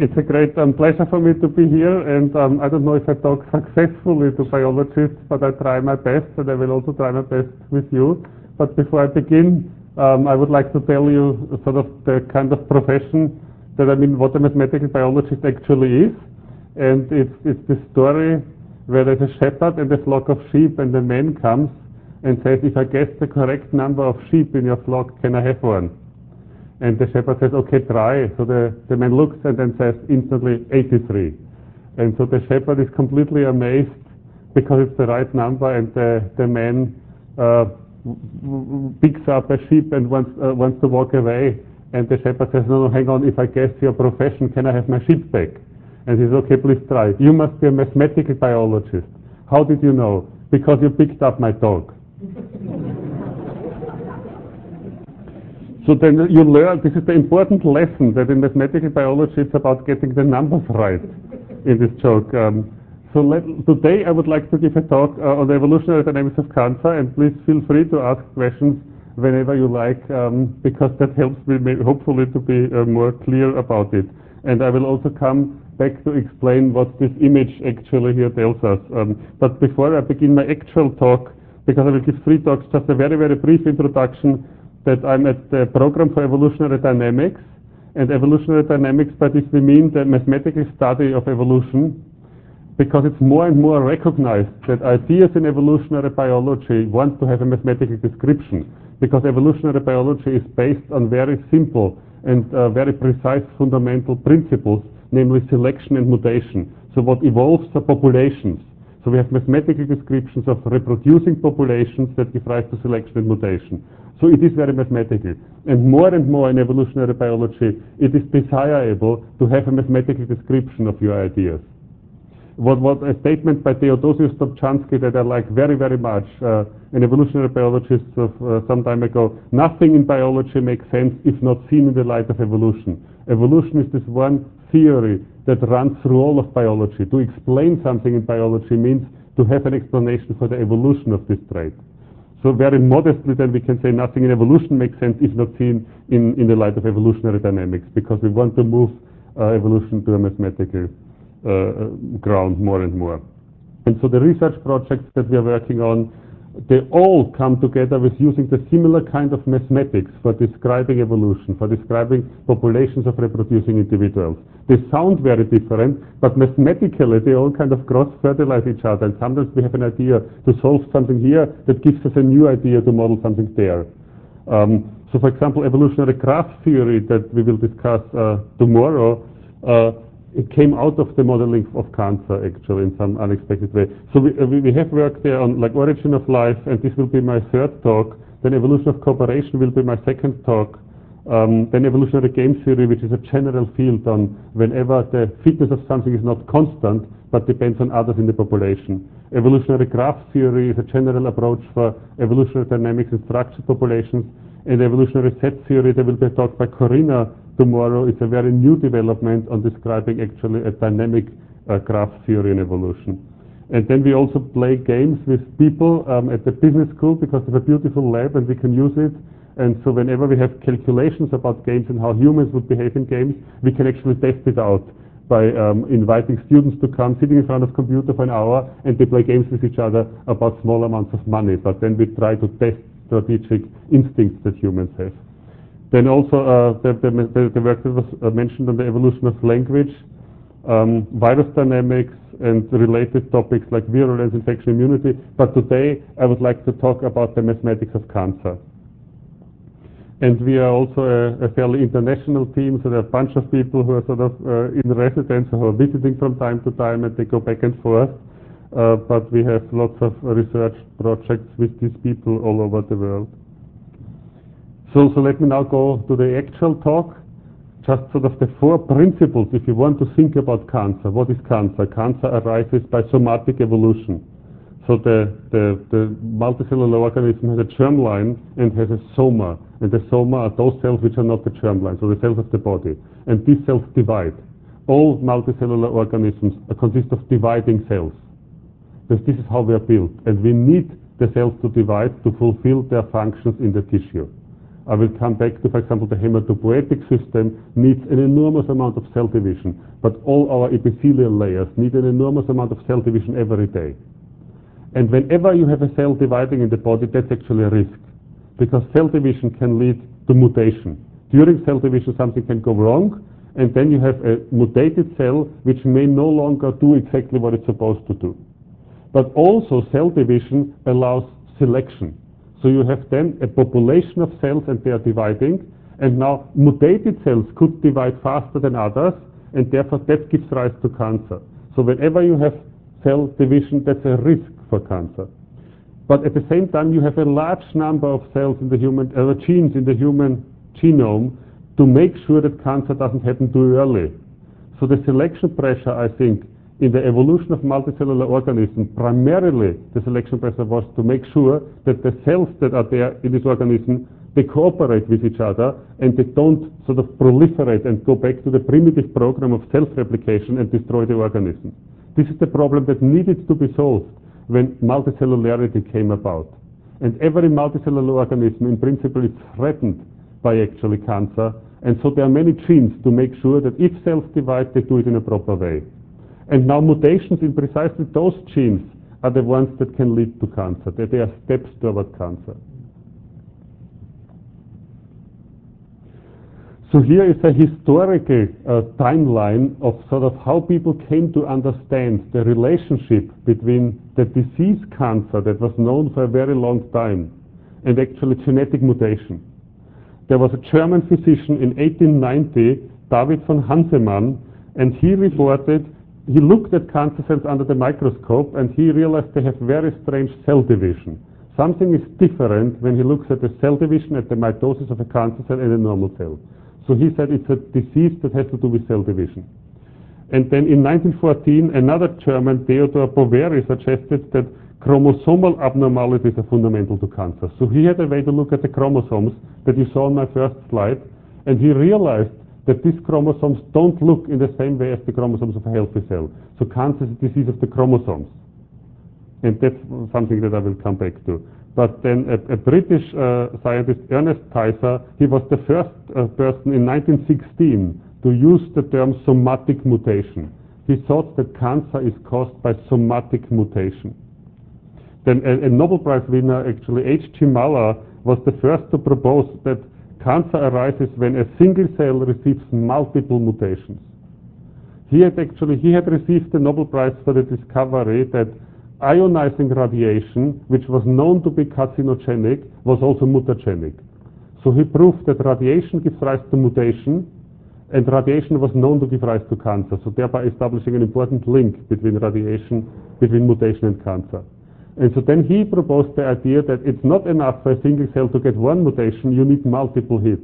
It's a great pleasure for me to be here, and I don't know if I talk successfully to biologists, but I try my best, and I will also try my best with you. But before I begin, I would like to tell you sort of the kind of profession that what a mathematical biologist actually is. And it's the story where there's a shepherd and a flock of sheep, and the man comes and says, if I guess the correct number of sheep in your flock, can I have one? And the shepherd says, okay, try. So the man looks and then says instantly 83. And so the shepherd is completely amazed because it's the right number, and the man picks up a sheep and wants to walk away. And the shepherd says, no, hang on, if I guess your profession, can I have my sheep back? And he says, okay, please try. You must be a mathematical biologist. How did you know? Because you picked up my dog. So then you learn, this is the important lesson, that in mathematical biology it's about getting the numbers right in this joke. Today I would like to give a talk on the evolutionary dynamics of cancer, and please feel free to ask questions whenever you like, because that helps me hopefully to be more clear about it. And I will also come back to explain what this image actually here tells us. But before I begin my actual talk, because I will give 3 talks, just a very, very brief introduction that I'm at the Program for Evolutionary Dynamics. And evolutionary dynamics, by this we mean the mathematical study of evolution, because it's more and more recognized that ideas in evolutionary biology want to have a mathematical description, because evolutionary biology is based on very simple and very precise fundamental principles, namely selection and mutation. So what evolves are populations. So we have mathematical descriptions of reproducing populations that give rise to selection and mutation. So it is very mathematical. And more in evolutionary biology, it is desirable to have a mathematical description of your ideas. What a statement by Theodosius Dobzhansky that I like very, very much, an evolutionary biologist of some time ago: nothing in biology makes sense if not seen in the light of evolution. Evolution is this one theory that runs through all of biology. To explain something in biology means to have an explanation for the evolution of this trait. So very modestly then we can say nothing in evolution makes sense if not seen in the light of evolutionary dynamics, because we want to move evolution to a mathematical ground more and more. And so the research projects that we are working on, they all come together with using the similar kind of mathematics for describing evolution, for describing populations of reproducing individuals. They sound very different, but mathematically they all kind of cross-fertilize each other, and sometimes we have an idea to solve something here that gives us a new idea to model something there. So for example, evolutionary graph theory that we will discuss tomorrow, it came out of the modeling of cancer, actually, in some unexpected way. So we have worked there on like origin of life, and this will be my 3rd talk. Then evolution of cooperation will be my 2nd talk. Then evolutionary game theory, which is a general field on whenever the fitness of something is not constant, but depends on others in the population. Evolutionary graph theory is a general approach for evolutionary dynamics in structured populations. And evolutionary set theory, there will be a talk by Corinna tomorrow. It's a very new development on describing actually a dynamic graph theory in evolution. And then we also play games with people at the business school, because it's a beautiful lab and we can use it. And so whenever we have calculations about games and how humans would behave in games, we can actually test it out by inviting students to come, sitting in front of a computer for an hour, and they play games with each other about small amounts of money. But then we try to test strategic instincts that humans have. Then also the work that was mentioned on the evolution of language, virus dynamics, and related topics like virulence, infection, immunity. But today I would like to talk about the mathematics of cancer. And we are also a fairly international team, so there are a bunch of people who are sort of in residence, who are visiting from time to time, and they go back and forth. But we have lots of research projects with these people all over the world. So let me now go to the actual talk. Just sort of the 4 principles if you want to think about cancer. What is cancer? Cancer arises by somatic evolution. So the multicellular organism has a germline and has a soma. And the soma are those cells which are not the germline, so the cells of the body. And these cells divide. All multicellular organisms consist of dividing cells. Because this is how we are built. And we need the cells to divide to fulfill their functions in the tissue. I will come back to, for example, the hematopoietic system needs an enormous amount of cell division, but all our epithelial layers need an enormous amount of cell division every day. And whenever you have a cell dividing in the body, that's actually a risk, because cell division can lead to mutation. During cell division, something can go wrong, and then you have a mutated cell which may no longer do exactly what it's supposed to do. But also cell division allows selection. So you have then a population of cells and they are dividing, and now mutated cells could divide faster than others, and therefore that gives rise to cancer. So whenever you have cell division, that's a risk for cancer. But at the same time, you have a large number of cells in the human, genes in the human genome to make sure that cancer doesn't happen too early. So the selection pressure, I think, in the evolution of multicellular organisms, primarily the selection pressure was to make sure that the cells that are there in this organism, they cooperate with each other and they don't sort of proliferate and go back to the primitive program of self-replication and destroy the organism. This is the problem that needed to be solved when multicellularity came about. And every multicellular organism, in principle, is threatened by actually cancer. And so there are many genes to make sure that if cells divide, they do it in a proper way. And now mutations in precisely those genes are the ones that can lead to cancer, that they are steps toward cancer. So here is a historical timeline of sort of how people came to understand the relationship between the disease cancer that was known for a very long time and actually genetic mutation. There was a German physician in 1890, David von Hansemann, and he looked at cancer cells under the microscope and he realized they have very strange cell division. Something is different when he looks at the cell division at the mitosis of a cancer cell and a normal cell. So he said it's a disease that has to do with cell division. And then in 1914, another German, Theodor Boveri, suggested that chromosomal abnormalities are fundamental to cancer. So he had a way to look at the chromosomes that you saw on my first slide, and he realized that these chromosomes don't look in the same way as the chromosomes of a healthy cell. So cancer is a disease of the chromosomes. And that's something that I will come back to. But then a British scientist, Ernest Kaiser, he was the first person in 1916 to use the term somatic mutation. He thought that cancer is caused by somatic mutation. Then a Nobel Prize winner, actually H.G. Muller, was the first to propose that cancer arises when a single cell receives multiple mutations. He had received the Nobel Prize for the discovery that ionizing radiation, which was known to be carcinogenic, was also mutagenic. So he proved that radiation gives rise to mutation, and radiation was known to give rise to cancer, so thereby establishing an important link between mutation and cancer. And so then he proposed the idea that it's not enough for a single cell to get one mutation, you need multiple hits.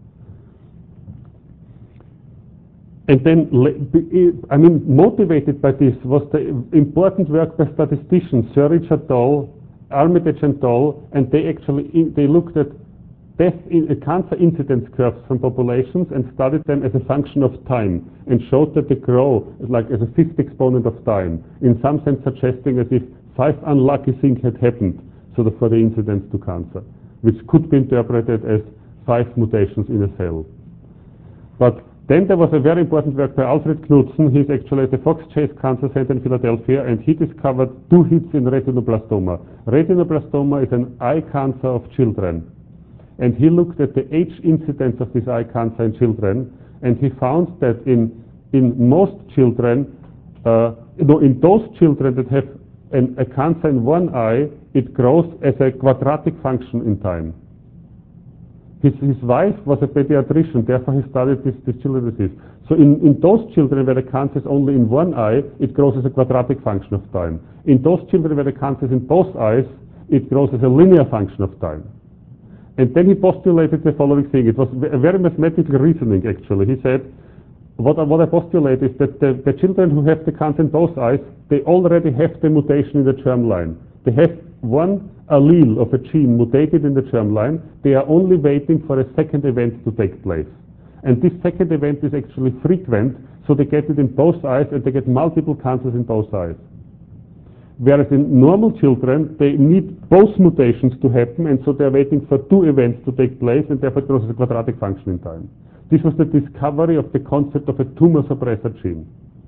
And then, motivated by this was the important work by statisticians, Surridge et al., Armitage et al., and they looked at cancer incidence curves from populations and studied them as a function of time and showed that they grow like as a fifth exponent of time, in some sense suggesting as if 5 unlucky things had happened for the incidence to cancer, which could be interpreted as 5 mutations in a cell. But then there was a very important work by Alfred Knudsen. He's actually at the Fox Chase Cancer Center in Philadelphia, and he discovered 2 hits in retinoblastoma. Retinoblastoma is an eye cancer of children. And he looked at the age incidence of this eye cancer in children, and he found that in most children, in those children that have a cancer in one eye, it grows as a quadratic function in time. His wife was a pediatrician, therefore he studied this children's disease. So in those children where the cancer is only in one eye, it grows as a quadratic function of time. In those children where the cancer is in both eyes, it grows as a linear function of time. And then he postulated the following thing. It was a very mathematical reasoning, actually. He said, what I postulate is that the children who have the cancer in both eyes, they already have the mutation in the germline. They have one allele of a gene mutated in the germline. They are only waiting for a second event to take place. And this second event is actually frequent, so they get it in both eyes and they get multiple cancers in both eyes. Whereas in normal children, they need both mutations to happen, and so they're waiting for two events to take place, and therefore it grows as a quadratic function in time. This was the discovery of the concept of a tumor suppressor gene.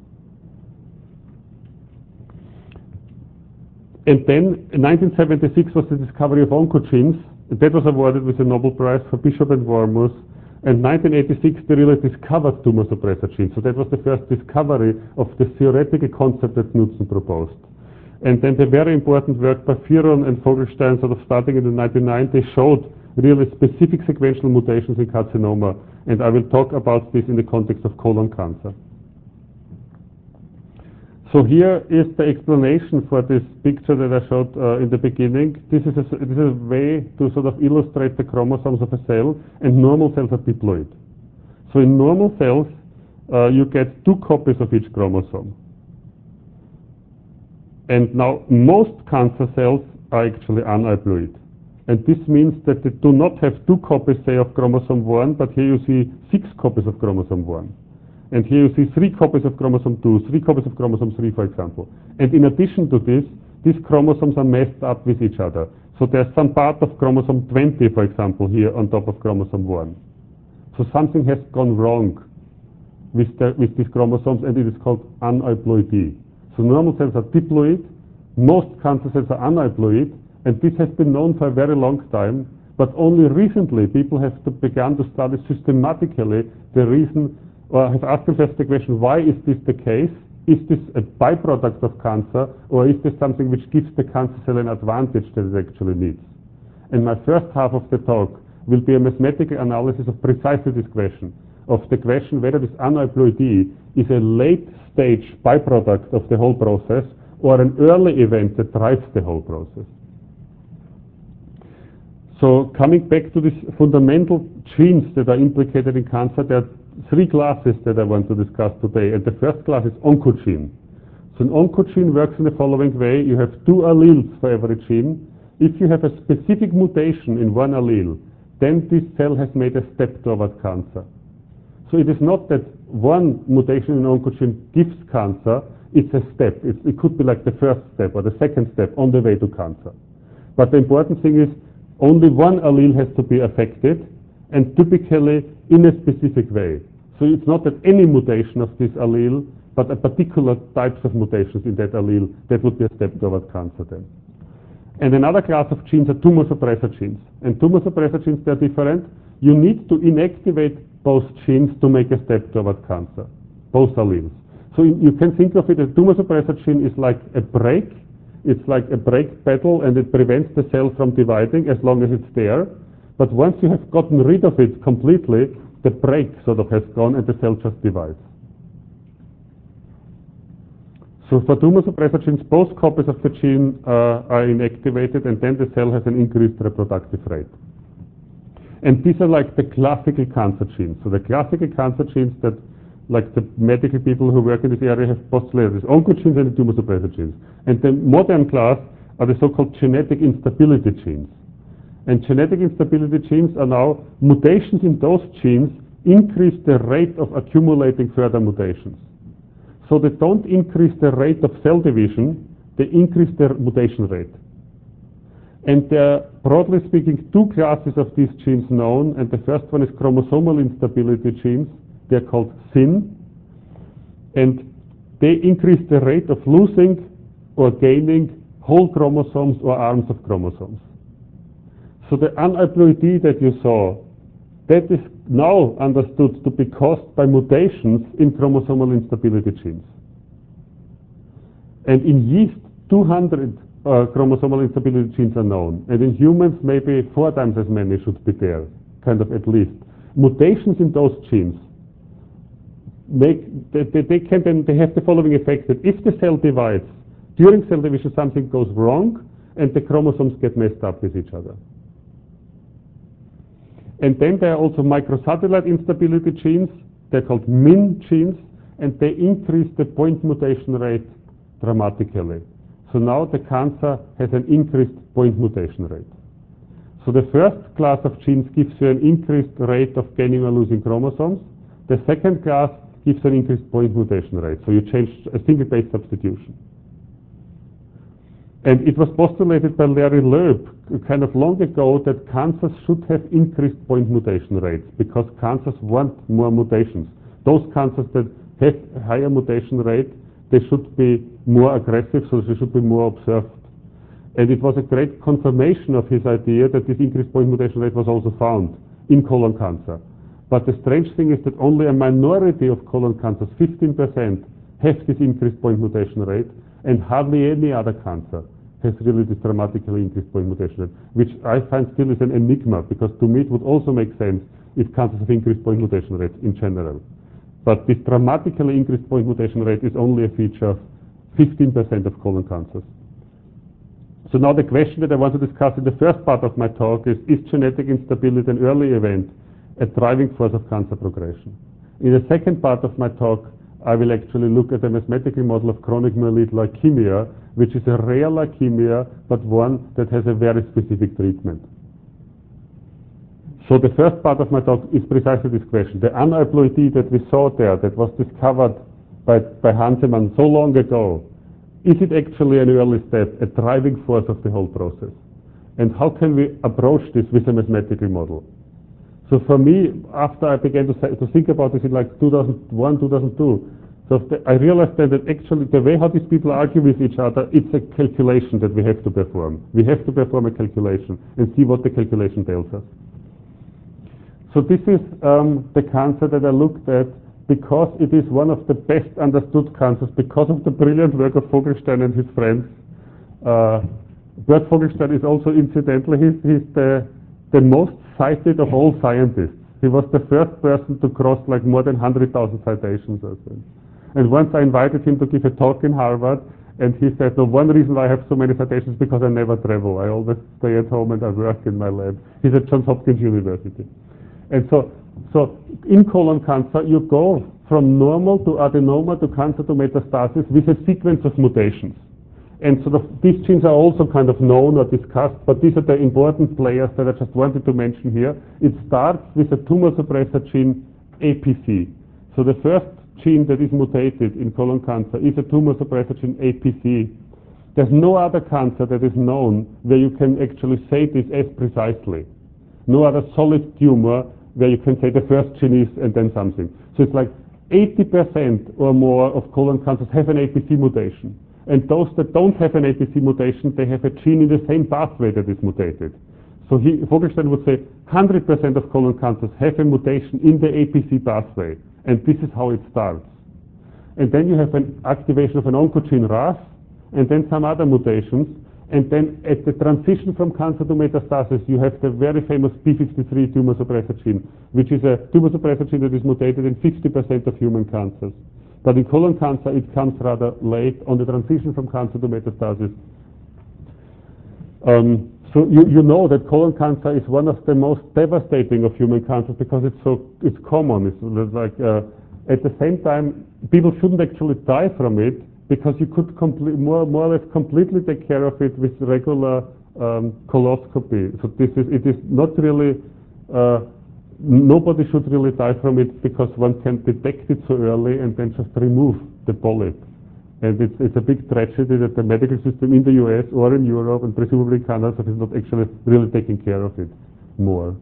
And then in 1976 was the discovery of oncogenes. That was awarded with a Nobel Prize for Bishop and Wormuth. And 1986 they really discovered tumor suppressor genes. So that was the first discovery of the theoretical concept that Knudsen proposed. And then the very important work by Firon and Vogelstein, sort of starting in the 1990s, showed really specific sequential mutations in carcinoma. And I will talk about this in the context of colon cancer. So here is the explanation for this picture that I showed in the beginning. This is a way to sort of illustrate the chromosomes of a cell, and normal cells are diploid. So in normal cells, you get 2 copies of each chromosome. And now most cancer cells are actually aneuploid. And this means that they do not have 2 copies, say, of chromosome 1, but here you see 6 copies of chromosome 1. And here you see 3 copies of chromosome 2, 3 copies of chromosome 3, for example. And in addition to this, these chromosomes are messed up with each other. So there's some part of chromosome 20, for example, here on top of chromosome 1. So something has gone wrong with these chromosomes, and it is called aneuploidy. So normal cells are diploid, most cancer cells are aneuploid, and this has been known for a very long time, but only recently people have begun to study systematically the reason, or have asked themselves the question, why is this the case? Is this a byproduct of cancer, or is this something which gives the cancer cell an advantage that it actually needs? And my first half of the talk will be a mathematical analysis of precisely this question, of the question whether this aneuploidy is a late stage byproduct of the whole process, or an early event that drives the whole process. So coming back to these fundamental genes that are implicated in cancer, there are 3 classes that I want to discuss today. And the first class is oncogene. So an oncogene works in the following way. You have 2 alleles for every gene. If you have a specific mutation in one allele, then this cell has made a step toward cancer. So it is not that one mutation in an oncogene gives cancer, it's a step. It could be like the first step or the second step on the way to cancer. But the important thing is only one allele has to be affected, and typically in a specific way. So it's not that any mutation of this allele, but a particular types of mutations in that allele, that would be a step toward cancer then. And another class of genes are tumor suppressor genes. And tumor suppressor genes, they're different. You need to inactivate both genes to make a step toward cancer, both alleles. So you can think of it as tumor suppressor gene is like a brake. It's like a brake pedal, and it prevents the cell from dividing as long as it's there. But once you have gotten rid of it completely, the brake sort of has gone and the cell just divides. So for tumor suppressor genes, both copies of the gene are inactivated, and then the cell has an increased reproductive rate. And these are like the classical cancer genes. So the classical cancer genes that, like the medical people who work in this area have postulated, is oncogenes and the tumor suppressor genes. And the modern class are the so-called genetic instability genes. And genetic instability genes are now mutations in those genes increase the rate of accumulating further mutations. So they don't increase the rate of cell division, they increase their mutation rate. And there are, broadly speaking, 2 classes of these genes known, and the first one is chromosomal instability genes. They're called SIN, and they increase the rate of losing or gaining whole chromosomes or arms of chromosomes. So the aneuploidy that you saw, that is now understood to be caused by mutations in chromosomal instability genes. And in yeast, 200 chromosomal instability genes are known. And in humans, maybe 4 times as many should be there, kind of at least. Mutations in those genes they have the following effect, that if the cell divides, during cell division something goes wrong and the chromosomes get messed up with each other. And then there are also microsatellite instability genes. They're called MIN genes, and they increase the point mutation rate dramatically. So now the cancer has an increased point mutation rate. So the first class of genes gives you an increased rate of gaining or losing chromosomes. The second class gives an increased point mutation rate. So you change a single base substitution. And it was postulated by Larry Loeb kind of long ago that cancers should have increased point mutation rates because cancers want more mutations. Those cancers that have a higher mutation rate, they should be more aggressive, so they should be more observed. And it was a great confirmation of his idea that this increased point mutation rate was also found in colon cancer. But the strange thing is that only a minority of colon cancers, 15%, have this increased point mutation rate, and hardly any other cancer has really this dramatically increased point mutation rate, which I find still is an enigma, because to me it would also make sense if cancers have increased point mutation rates in general. But this dramatically increased point mutation rate is only a feature of 15% of colon cancers. So now the question that I want to discuss in the first part of my talk is genetic instability an early event, a driving force of cancer progression? In the second part of my talk, I will actually look at a mathematical model of chronic myeloid leukemia, which is a rare leukemia, but one that has a very specific treatment. So the first part of my talk is precisely this question. The aneuploidy that we saw there, that was discovered by Hansemann so long ago, is it actually an early step, a driving force of the whole process? And how can we approach this with a mathematical model? So for me, after I began to think about this in like 2001, 2002, I realized that actually the way how these people argue with each other, it's a calculation that we have to perform. We have to perform a calculation and see what the calculation tells us. So this is the cancer that I looked at because it is one of the best understood cancers because of the brilliant work of Vogelstein and his friends. Bert Vogelstein is also incidentally, he's the most cited of all scientists. He was the first person to cross like more than 100,000 citations, I think. And once I invited him to give a talk in Harvard, and he said, no, one reason why I have so many citations is because I never travel. I always stay at home and I work in my lab. He's at Johns Hopkins University. And so in colon cancer, you go from normal to adenoma to cancer to metastasis with a sequence of mutations. And these genes are also kind of known or discussed, but these are the important players that I just wanted to mention here. It starts with a tumor suppressor gene, APC. So the first gene that is mutated in colon cancer is a tumor suppressor gene, APC. There's no other cancer that is known where you can actually say this as precisely. No other solid tumor where you can say the first gene is and then something. So it's like 80% or more of colon cancers have an APC mutation. And those that don't have an APC mutation, they have a gene in the same pathway that is mutated. So Vogelstein would say 100% of colon cancers have a mutation in the APC pathway. And this is how it starts. And then you have an activation of an oncogene RAS, and then some other mutations. And then at the transition from cancer to metastasis, you have the very famous p53 tumor suppressor gene, which is a tumor suppressor gene that is mutated in 50% of human cancers. But in colon cancer, it comes rather late on the transition from cancer to metastasis. So you know that colon cancer is one of the most devastating of human cancers because it's common. It's like at the same time, people shouldn't actually die from it because you could more or less completely take care of it with regular coloscopy. So it is not really. Nobody should really die from it because one can detect it so early and then just remove the polyp. And it's a big tragedy that the medical system in the US or in Europe and presumably Canada is not actually really taking care of it more.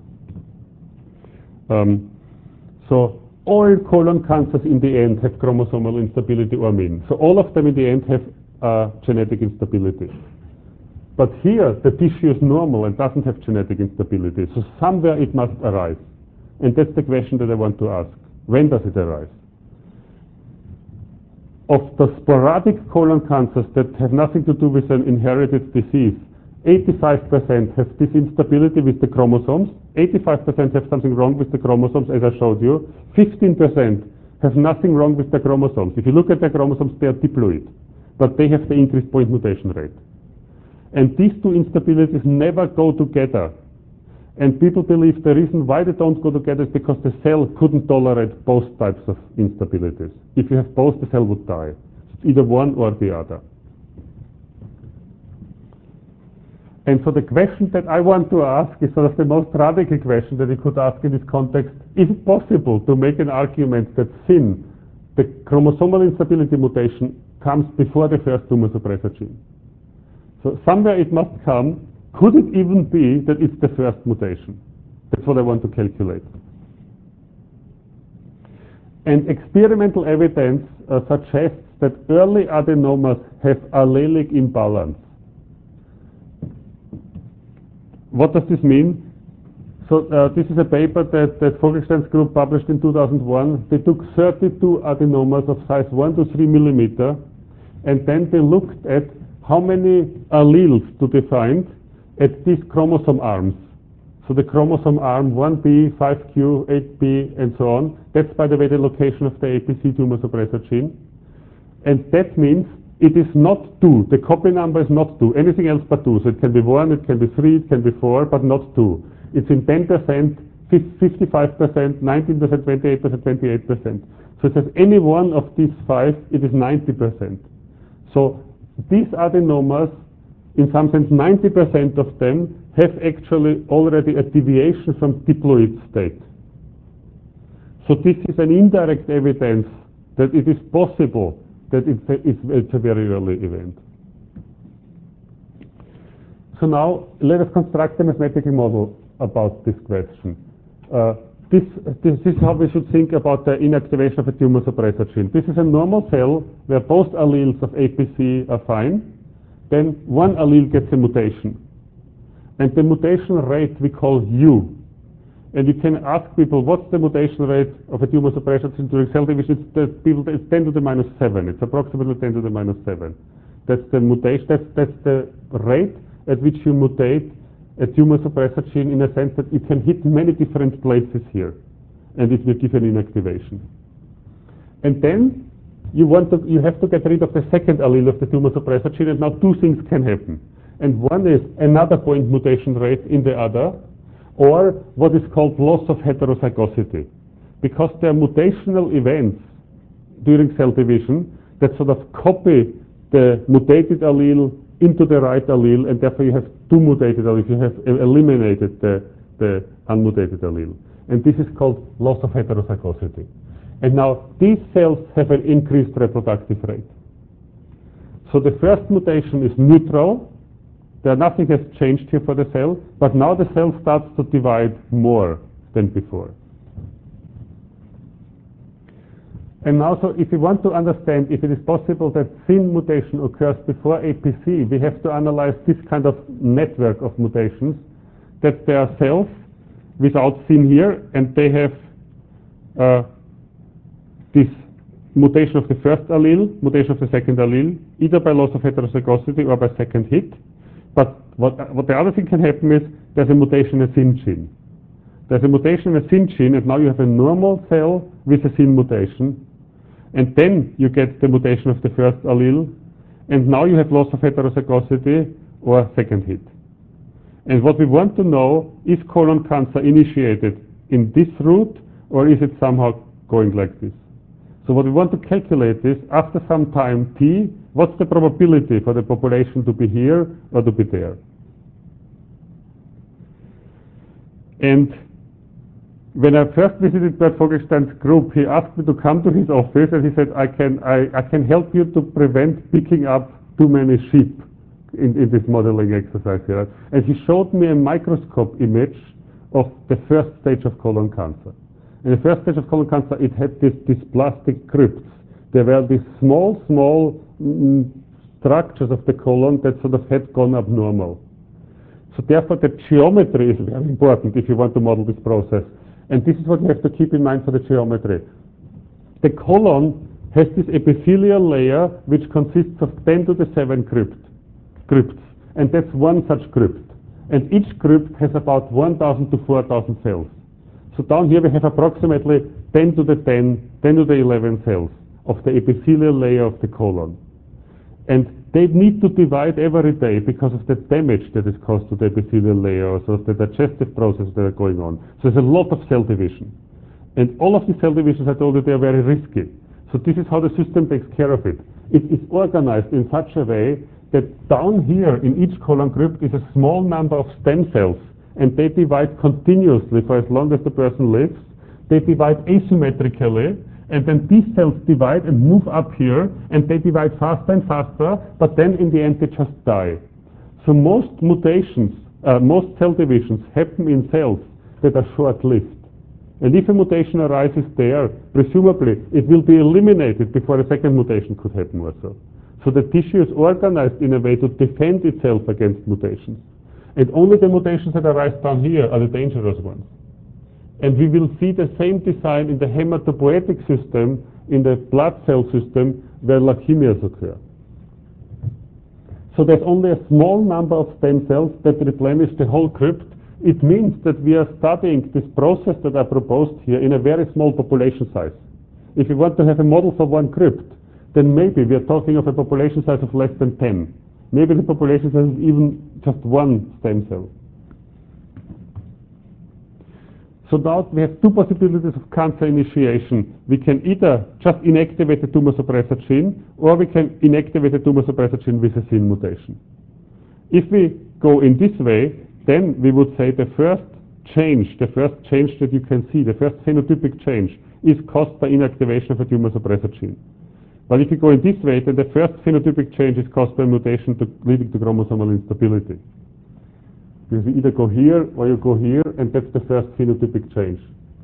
So all colon cancers in the end have chromosomal instability or MIN. So all of them in the end have genetic instability. But here the tissue is normal and doesn't have genetic instability. So somewhere it must arise. And that's the question that I want to ask. When does it arise? Of the sporadic colon cancers that have nothing to do with an inherited disease, 85% have this instability with the chromosomes, 85% have something wrong with the chromosomes, as I showed you, 15% have nothing wrong with the chromosomes. If you look at the chromosomes, they are diploid, but they have the increased point mutation rate. And these two instabilities never go together. And people believe the reason why they don't go together is because the cell couldn't tolerate both types of instabilities. If you have both, the cell would die. It's either one or the other. And so the question that I want to ask is sort of the most radical question that you could ask in this context. Is it possible to make an argument that SIN, the chromosomal instability mutation, comes before the first tumor suppressor gene? So somewhere it must come. Could it even be that it's the first mutation? That's what I want to calculate. And experimental evidence suggests that early adenomas have allelic imbalance. What does this mean? So this is a paper that Vogelstein's group published in 2001. They took 32 adenomas of size 1 to 3 millimeter, and then they looked at how many alleles do they find at these chromosome arms. So the chromosome arm 1b, 5q, 8b, and so on. That's, by the way, the location of the APC tumor suppressor gene. And that means it is not 2. The copy number is not 2. Anything else but 2. So it can be 1, it can be 3, it can be 4, but not 2. It's in 10%, 55%, 19%, 28%, 28%. So it says any one of these 5, it is 90%. So these adenomas, in some sense 90% of them, have actually already a deviation from diploid state. So this is an indirect evidence that it is possible that it's a very early event. So now let us construct a mathematical model about this question. This is how we should think about the inactivation of a tumor suppressor gene. This is a normal cell where both alleles of APC are fine. Then one allele gets a mutation. And the mutation rate we call U. And you can ask people, what's the mutation rate of a tumor suppressor gene during cell division? It's 10 to the minus 7. It's approximately 10 to the minus 7. That's the mutation. That's the rate at which you mutate a tumor suppressor gene, in a sense that it can hit many different places here, and it will give an inactivation. And then you have to get rid of the second allele of the tumor suppressor gene, and now two things can happen. And one is another point mutation rate in the other, or what is called loss of heterozygosity, because there are mutational events during cell division that sort of copy the mutated allele into the right allele, and therefore you have two mutated alleles. You have eliminated the unmutated allele. And this is called loss of heterozygosity. And now these cells have an increased reproductive rate. So the first mutation is neutral. Nothing has changed here for the cell, but now the cell starts to divide more than before. And now, so if we want to understand if it is possible that SYN mutation occurs before APC, we have to analyze this kind of network of mutations, that there are cells without SYN here, and they have this mutation of the first allele, mutation of the second allele, either by loss of heterozygosity or by second hit. But what the other thing can happen is there's a mutation in a SYN gene. There's a mutation in a SYN gene, and now you have a normal cell with a SYN mutation. And then you get the mutation of the first allele, and now you have loss of heterozygosity or second hit. And what we want to know, is colon cancer initiated in this route, or is it somehow going like this? So what we want to calculate is, after some time t, what's the probability for the population to be here or to be there? And when I first visited Bert Vogelstein's group, he asked me to come to his office, and he said, I can help you to prevent picking up too many sheep in this modeling exercise here. And he showed me a microscope image of the first stage of colon cancer. In the first stage of colon cancer, it had these plastic crypts. There were these small structures of the colon that sort of had gone abnormal. So therefore, the geometry is very important if you want to model this process. And this is what you have to keep in mind for the geometry. The colon has this epithelial layer which consists of 10 to the 7 crypts. And that's one such crypt. And each crypt has about 1,000 to 4,000 cells. So down here we have approximately 10 to the 10, 10 to the 11 cells of the epithelial layer of the colon. And they need to divide every day because of the damage that is caused to the epithelial layer, also the digestive processes that are going on. So there's a lot of cell division. And all of these cell divisions, I told you, they are very risky. So this is how the system takes care of it. It is organized in such a way that down here in each colon crypt is a small number of stem cells, and they divide continuously for as long as the person lives. They divide asymmetrically, and then these cells divide and move up here, and they divide faster and faster, but then in the end they just die. So most mutations, most cell divisions happen in cells that are short-lived. And if a mutation arises there, presumably it will be eliminated before a second mutation could happen also. So the tissue is organized in a way to defend itself against mutations. And only the mutations that arise down here are the dangerous ones. And we will see the same design in the hematopoietic system, in the blood cell system, where leukemias occur. So there's only a small number of stem cells that replenish the whole crypt. It means that we are studying this process that I proposed here in a very small population size. If you want to have a model for one crypt, then maybe we are talking of a population size of less than 10. Maybe the population size is even just one stem cell. So now we have two possibilities of cancer initiation. We can either just inactivate the tumor suppressor gene, or we can inactivate the tumor suppressor gene with a SIN mutation. If we go in this way, then we would say the first change that you can see, the first phenotypic change, is caused by inactivation of a tumor suppressor gene. But if you go in this way, then the first phenotypic change is caused by mutation leading to chromosomal instability. Because you either go here or you go here, and that's the first phenotypic change.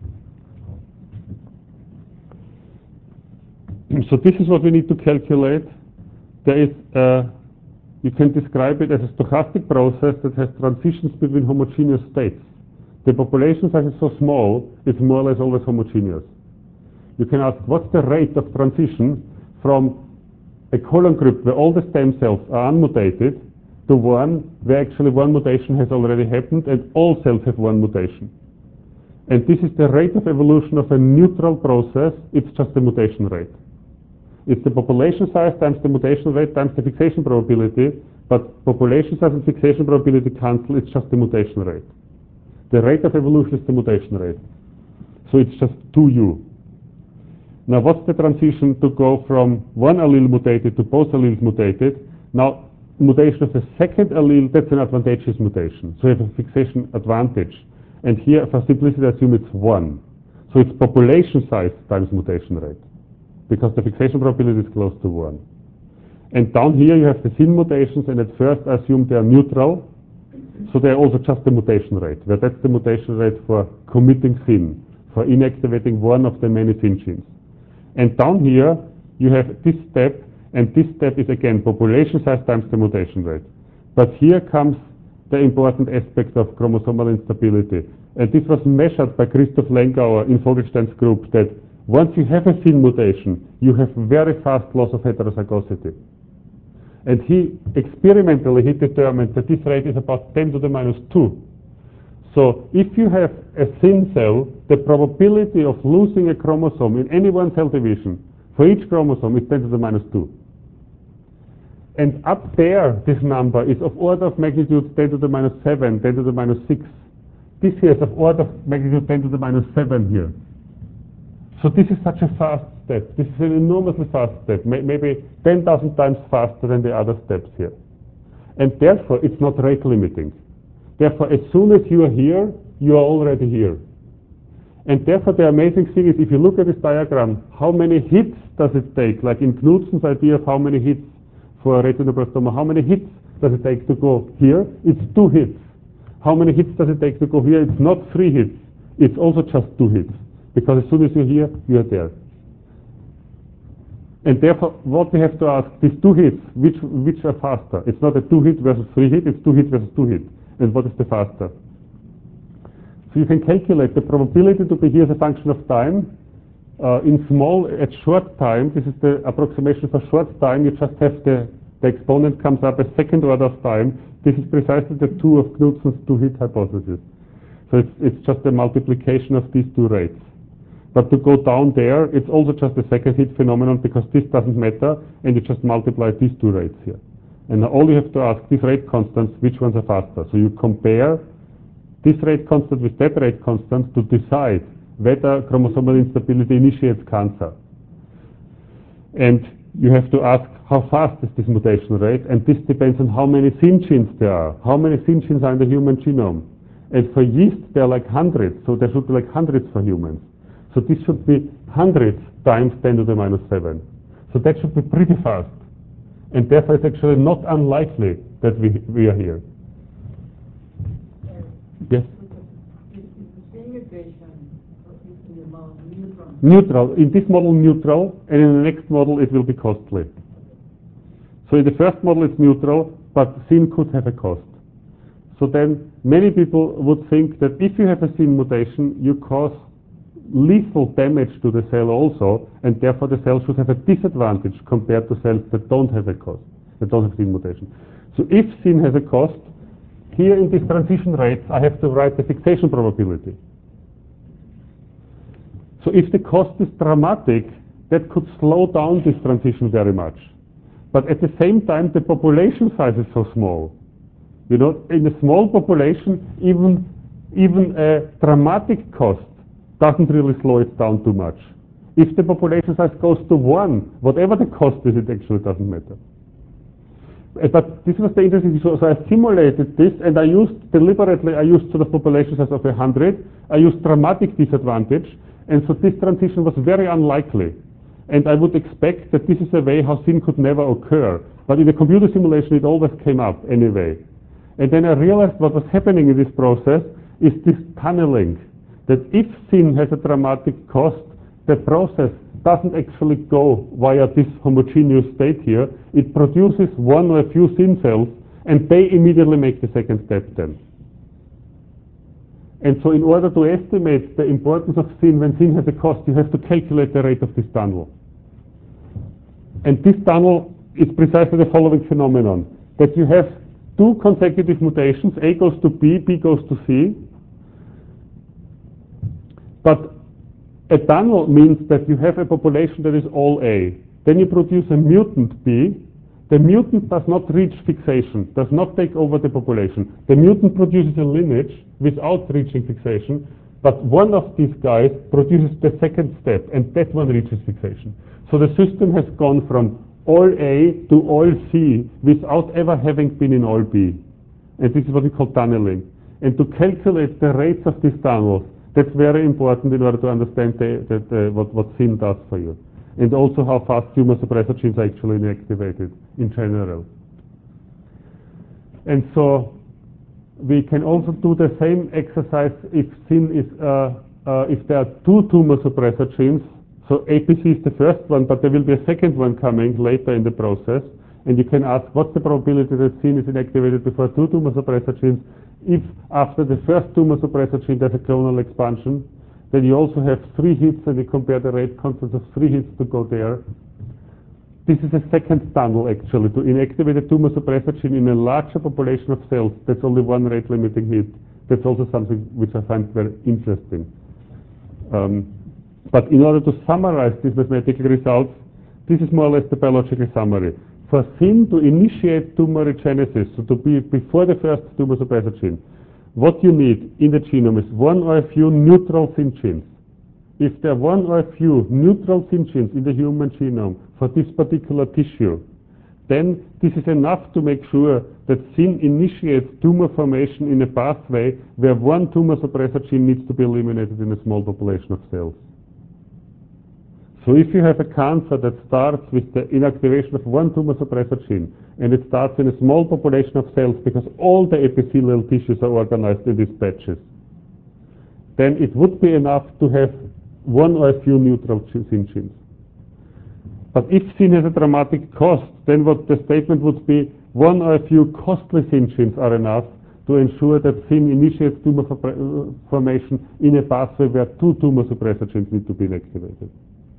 So this is what we need to calculate. There is, you can describe it as a stochastic process that has transitions between homogeneous states. The population size is so small, it's more or less always homogeneous. You can ask, what's the rate of transition from a colon crypt where all the stem cells are unmutated to one where actually one mutation has already happened and all cells have one mutation. And this is the rate of evolution of a neutral process. It's just the mutation rate. It's the population size times the mutation rate times the fixation probability, but population size and fixation probability cancel. It's just the mutation rate. The rate of evolution is the mutation rate. So it's just 2u. Now what's the transition to go from one allele mutated to both alleles mutated? Now mutation of the second allele, that's an advantageous mutation. So you have a fixation advantage. And here, for simplicity, I assume it's 1. So it's population size times mutation rate, because the fixation probability is close to 1. And down here you have the SIN mutations, and at first I assume they are neutral. So they are also just the mutation rate, where that's the mutation rate for committing SIN, for inactivating one of the many SIN genes. And down here you have this step, and this step is again population size times the mutation rate. But here comes the important aspect of chromosomal instability. And this was measured by Christoph Lengauer in Vogelstein's group, that once you have a SIN mutation, you have very fast loss of heterozygosity. And he experimentally determined that this rate is about 10 to the minus 2. So if you have a SIN cell, the probability of losing a chromosome in any one cell division for each chromosome is 10 to the minus 2. And up there, this number is of order of magnitude 10 to the minus 7, 10 to the minus 6. This here is of order of magnitude 10 to the minus 7 here. So this is such a fast step. This is an enormously fast step, maybe 10,000 times faster than the other steps here. And therefore, it's not rate limiting. Therefore, as soon as you are here, you are already here. And therefore, the amazing thing is, if you look at this diagram, how many hits does it take? Like in Knudsen's idea of how many hits for retinoblastoma, how many hits does it take to go here? It's 2 hits. How many hits does it take to go here? It's not 3 hits. It's also just 2 hits. Because as soon as you're here, you are there. And therefore, what we have to ask, these 2 hits, which are faster? It's not a 2 hit versus 3 hit, it's 2 hit versus 2 hit. And what is the faster? So you can calculate the probability to be here as a function of time. At short time, this is the approximation for short time, you just have the exponent comes up as second order of time. This is precisely the 2 of Knudsen's 2-hit hypothesis. So it's just a multiplication of these 2 rates. But to go down there, it's also just a second hit phenomenon, because this doesn't matter, and you just multiply these 2 rates here. And now all you have to ask, these rate constants, which ones are faster? So you compare this rate constant with that rate constant to decide whether chromosomal instability initiates cancer. And you have to ask, how fast is this mutation rate? And this depends on how many SIN genes there are. How many SIN genes are in the human genome? And for yeast, there are like hundreds, so there should be like hundreds for humans. So this should be hundreds times 10 to the minus 7. So that should be pretty fast. And therefore, it's actually not unlikely that we are here. Yes? Is the same mutation in the model neutral? Neutral. In this model, neutral, and in the next model, it will be costly. So in the first model, it's neutral, but sin could have a cost. So then many people would think that if you have a sin mutation, you cause lethal damage to the cell also, and therefore the cell should have a disadvantage compared to cells that don't have a cost, that don't have sin mutation. So if sin has a cost, here in these transition rates, I have to write the fixation probability. So if the cost is dramatic, that could slow down this transition very much. But at the same time, the population size is so small. You know, in a small population, even a dramatic cost doesn't really slow it down too much. If the population size goes to 1, whatever the cost is, it actually doesn't matter. But this was the interesting thing. So I simulated this, and I used sort of population size of 100. I used dramatic disadvantage, and so this transition was very unlikely. And I would expect that this is a way how sin could never occur. But in the computer simulation, it always came up anyway. And then I realized what was happening in this process is this tunneling. That if sin has a dramatic cost, the process doesn't actually go via this homogeneous state here. It produces one or a few sin cells, and they immediately make the second step then. And so in order to estimate the importance of sin when sin has a cost, you have to calculate the rate of this tunnel. And this tunnel is precisely the following phenomenon, that you have two consecutive mutations, A goes to B, B goes to C. But a tunnel means that you have a population that is all A. Then you produce a mutant B. The mutant does not reach fixation, does not take over the population. The mutant produces a lineage without reaching fixation, but one of these guys produces the second step, and that one reaches fixation. So the system has gone from all A to all C without ever having been in all B. And this is what we call tunneling. And to calculate the rates of these tunnels, that's very important in order to understand what sin does for you. And also how fast tumor suppressor genes are actually inactivated in general. And so we can also do the same exercise if sin is, if there are two tumor suppressor genes. So APC is the first one, but there will be a second one coming later in the process. And you can ask, what's the probability that sin is inactivated before two tumor suppressor genes? If after the first tumor suppressor gene there's a clonal expansion, then you also have 3 hits, and you compare the rate constants of 3 hits to go there. This is a second tunnel, actually, to inactivate a tumor suppressor gene in a larger population of cells. That's only one rate-limiting hit. That's also something which I find very interesting. But in order to summarize these mathematical results, this is more or less the biological summary. For sin to initiate tumor regenesis, so to be before the first tumor suppressor gene, what you need in the genome is one or a few neutral sin genes. If there are one or a few neutral sin genes in the human genome for this particular tissue, then this is enough to make sure that sin initiates tumor formation in a pathway where one tumor suppressor gene needs to be eliminated in a small population of cells. So if you have a cancer that starts with the inactivation of one tumor suppressor gene, and it starts in a small population of cells because all the epithelial tissues are organized in these patches, then it would be enough to have one or a few neutral sin genes. But if sin has a dramatic cost, then what the statement would be, one or a few costly sin genes are enough to ensure that sin initiates tumor formation in a pathway where two tumor suppressor genes need to be inactivated.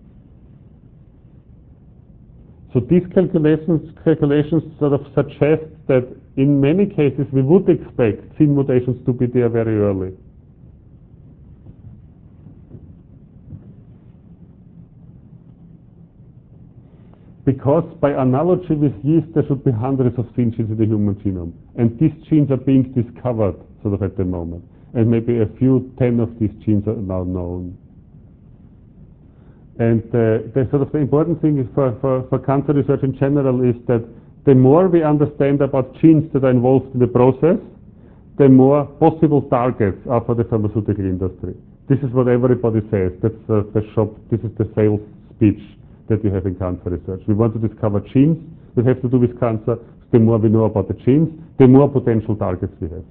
So these calculations sort of suggest that in many cases we would expect sin mutations to be there very early. Because by analogy with yeast, there should be hundreds of sin genes in the human genome. And these genes are being discovered sort of at the moment. And maybe a few 10 of these genes are now known. And the sort of the important thing is for cancer research in general is that the more we understand about genes that are involved in the process, the more possible targets are for the pharmaceutical industry. This is what everybody says. That's this is the sales speech that we have in cancer research. We want to discover genes that have to do with cancer, the more we know about the genes, the more potential targets we have.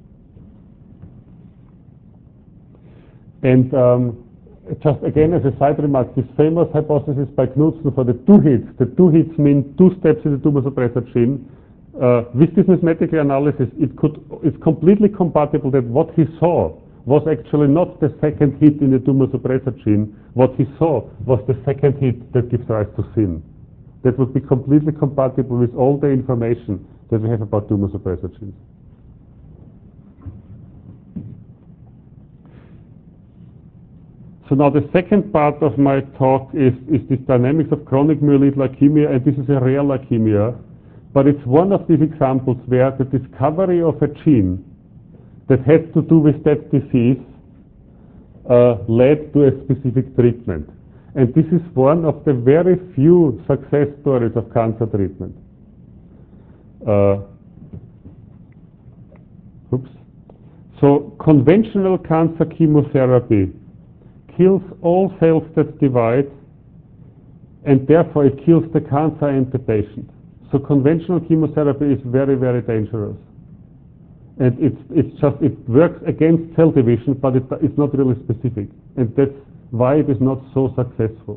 And just again, as a side remark, this famous hypothesis by Knudsen for the 2 hits. The 2 hits mean 2 steps in the tumor suppressor gene. With this mathematical analysis, it's completely compatible that what he saw was actually not the second hit in the tumor suppressor gene. What he saw was the second hit that gives rise to sin. That would be completely compatible with all the information that we have about tumor suppressor genes. So now the second part of my talk is this dynamics of chronic myeloid leukemia, and this is a rare leukemia, but it's one of these examples where the discovery of a gene that has to do with that disease led to a specific treatment. And this is one of the very few success stories of cancer treatment. So conventional cancer chemotherapy kills all cells that divide, and therefore it kills the cancer and the patient. So conventional chemotherapy is very, very dangerous. And it works against cell division, but it's not really specific. And that's why it is not so successful.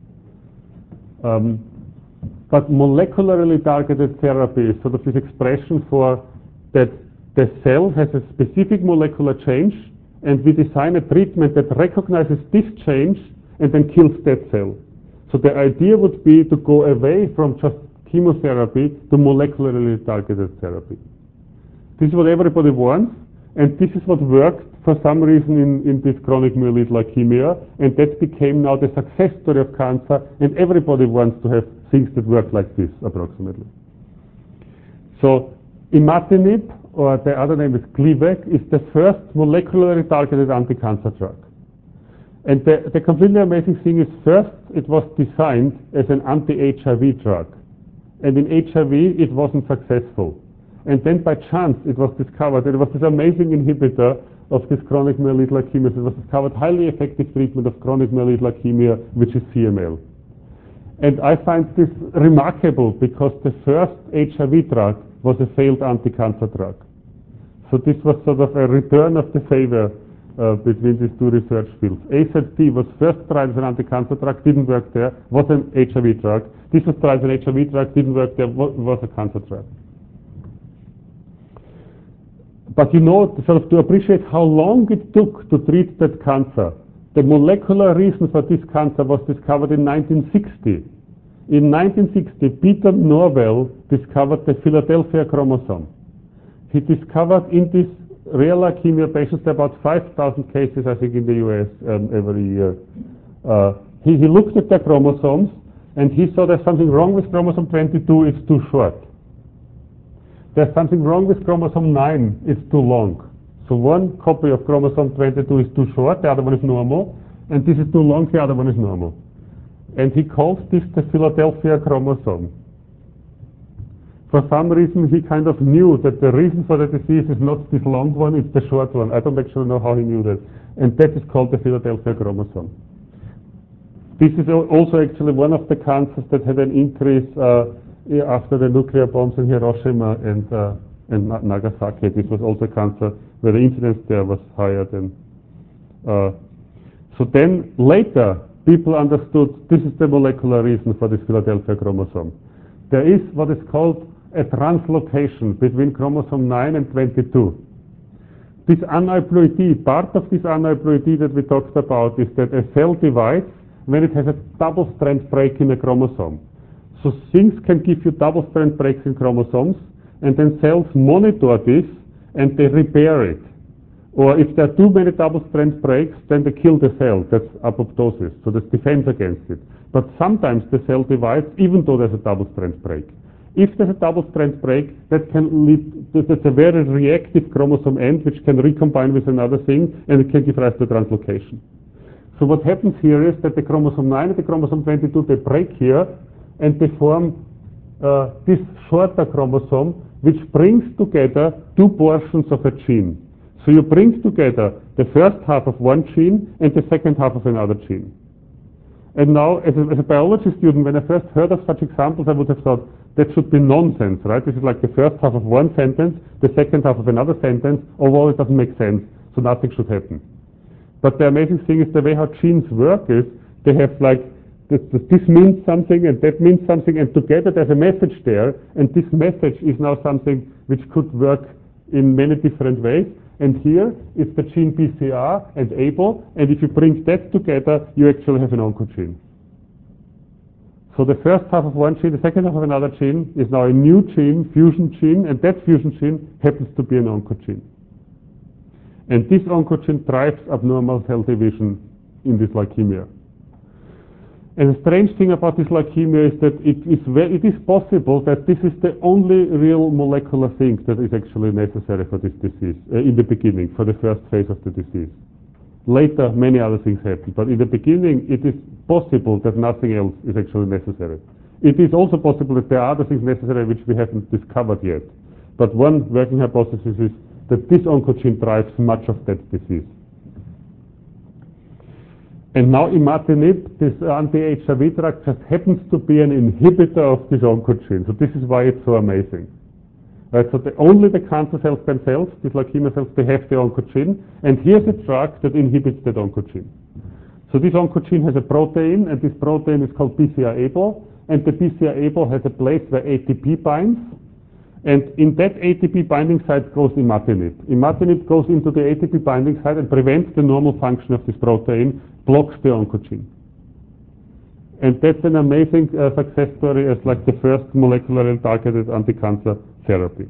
But molecularly targeted therapy is sort of this expression for that the cell has a specific molecular change, and we design a treatment that recognizes this change and then kills that cell. So the idea would be to go away from just chemotherapy to molecularly targeted therapy. This is what everybody wants, and this is what worked for some reason in this chronic myeloid leukemia, and that became now the success story of cancer, and everybody wants to have things that work like this, approximately. So imatinib, or the other name is Gleevec, is the first molecularly targeted anti-cancer drug. And the completely amazing thing is, first it was designed as an anti-HIV drug, and in HIV it wasn't successful. And then by chance it was discovered that it was this amazing inhibitor of this chronic myeloid leukemia. It was discovered highly effective treatment of chronic myeloid leukemia, which is CML. And I find this remarkable because the first HIV drug was a failed anti-cancer drug. So this was sort of a return of the favor between these two research fields. AZT was first tried as an anti-cancer drug, didn't work there, was an HIV drug. This was tried as an HIV drug, didn't work there, was a cancer drug. But you know, sort of to appreciate how long it took to treat that cancer, the molecular reason for this cancer was discovered in 1960. In 1960, Peter Norvell discovered the Philadelphia chromosome. He discovered in these rare leukemia patients, there are about 5,000 cases, I think, in the US every year. He looked at the chromosomes, and he saw there's something wrong with chromosome 22, it's too short. There's something wrong with chromosome 9, it's too long. So one copy of chromosome 22 is too short, the other one is normal, and this is too long, the other one is normal. And he calls this the Philadelphia chromosome. For some reason, he kind of knew that the reason for the disease is not this long one, it's the short one. I don't actually know how he knew that. And that is called the Philadelphia chromosome. This is also actually one of the cancers that had an increase after the nuclear bombs in Hiroshima and Nagasaki. This was also cancer where the incidence there was higher than. So then later, people understood this is the molecular reason for this Philadelphia chromosome. There is what is called a translocation between chromosome 9 and 22. This aneuploidy, part of this aneuploidy that we talked about is that a cell divides when it has a double-strand break in a chromosome. So things can give you double-strand breaks in chromosomes, and then cells monitor this and they repair it. Or if there are too many double-strand breaks, then they kill the cell. That's apoptosis. So there's defense against it. But sometimes the cell divides even though there's a double-strand break. If there's a double-strand break, that can lead, that's a very reactive chromosome end which can recombine with another thing, and it can give rise to translocation. So what happens here is that the chromosome 9 and the chromosome 22, they break here, and they form this shorter chromosome which brings together two portions of a gene. So you bring together the first half of one gene and the second half of another gene. And now, as a biology student, when I first heard of such examples, I would have thought, that should be nonsense, right? This is like the first half of one sentence, the second half of another sentence, overall it doesn't make sense, so nothing should happen. But the amazing thing is the way how genes work is, they have like, this means something and that means something, and together there's a message there, and this message is now something which could work in many different ways. And here it's the gene BCR and ABL, and if you bring that together, you actually have an oncogene. So the first half of one gene, the second half of another gene is now a new gene, fusion gene, and that fusion gene happens to be an oncogene. And this oncogene drives abnormal cell division in this leukemia. And the strange thing about this leukemia is that it is possible that this is the only real molecular thing that is actually necessary for this disease, in the beginning, for the first phase of the disease. Later, many other things happen, but in the beginning, it is possible that nothing else is actually necessary. It is also possible that there are other things necessary which we haven't discovered yet. But one working hypothesis is that this oncogene drives much of that disease. And now imatinib, this anti-HIV drug, just happens to be an inhibitor of this oncogene. So this is why it's so amazing. Right, so only the cancer cells themselves, these leukemia cells, they have the oncogene, and here's a drug that inhibits that oncogene. So this oncogene has a protein, and this protein is called BCR-ABL, and the BCR-ABL has a place where ATP binds, and in that ATP binding site goes imatinib. Imatinib goes into the ATP binding site and prevents the normal function of this protein, blocks the oncogene. And that's an amazing success story as like the first molecularly targeted anti-cancer therapy.